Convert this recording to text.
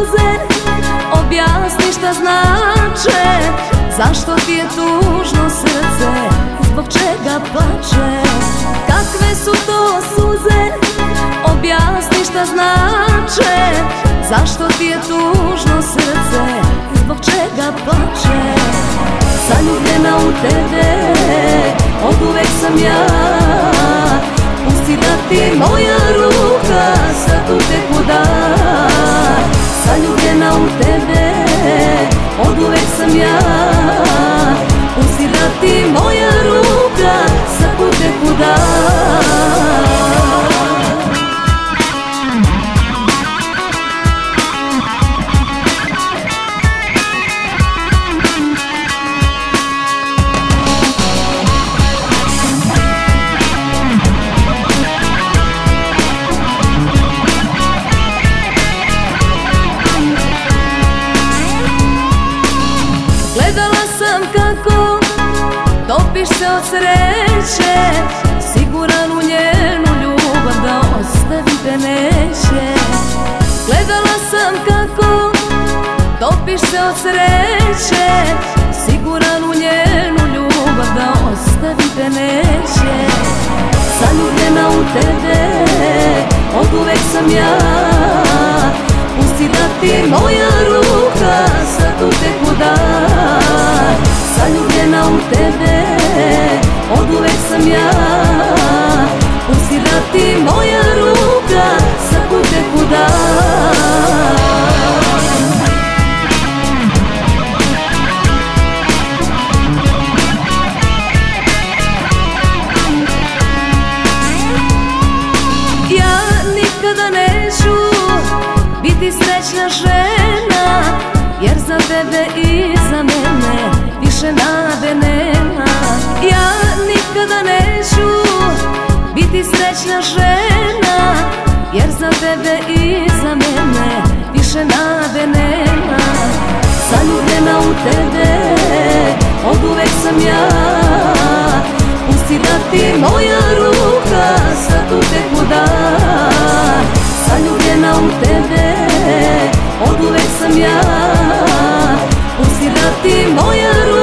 suze, objasni šta znače, zašto ti je tužno srce, zbog čega plače. Kakve su to suze, objasni šta znače, zašto ti je tužno srce, zbog čega plače. Zaljubljena u tebe, oduvek sam ja, pusti da ti moja ruka sad u teku da. Zaljubljena u tebe, oduvek sam ja, pusti da ti moja ruka sad u teku da. Gledala sam kako topiš se od sreće, siguran u njenu ljubav da ostavim te neće. Gledala sam kako topiš se od sreće, siguran u njenu ljubav da ostavim te neće. Zaljubljena u tebe, oduvek sam ja, pusti da ti moja ruka sad u teku da. Zaljubljena u tebe, oduvek sam ja, pusti da ti moja ruka sad u teku da. Ja nikada neću biti srećna žena, jer za tebe i za mene više nade nema. Ja nikada neću biti srećna žena, jer za tebe i za mene više nade nema. Zaljubljena u tebe, oduvek sam ja, pusti da ti moja ruka sad u teku da. Zaljubljena u tebe, oduvek sam ja, pusti da ti moja ruka